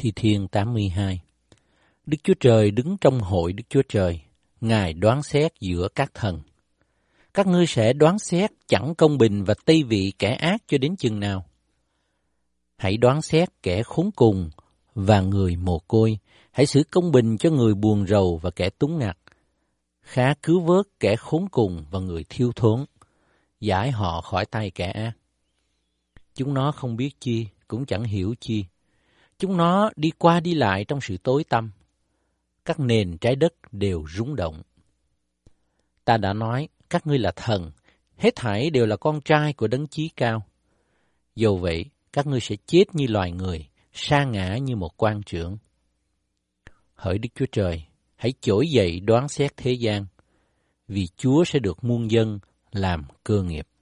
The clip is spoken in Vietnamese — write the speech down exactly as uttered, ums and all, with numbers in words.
Thi Thiên tám mươi hai. Đức Chúa Trời đứng trong hội Đức Chúa Trời, Ngài đoán xét giữa các thần. Các ngươi sẽ đoán xét chẳng công bình và tây vị kẻ ác cho đến chừng nào? Hãy đoán xét kẻ khốn cùng và người mồ côi, hãy xử công bình cho người buồn rầu và kẻ túng ngặt. Khá cứu vớt kẻ khốn cùng và người thiếu thốn, giải họ khỏi tay kẻ ác. Chúng nó không biết chi, cũng chẳng hiểu chi. Chúng nó đi qua đi lại trong sự tối tăm. Các nền trái đất đều rung động. Ta đã nói, các ngươi là thần, hết thảy đều là con trai của Đấng Chí Cao. Dầu vậy, các ngươi sẽ chết như loài người, sa ngã như một quan trưởng. Hỡi Đức Chúa Trời, hãy trỗi dậy đoán xét thế gian, vì Chúa sẽ được muôn dân làm cơ nghiệp.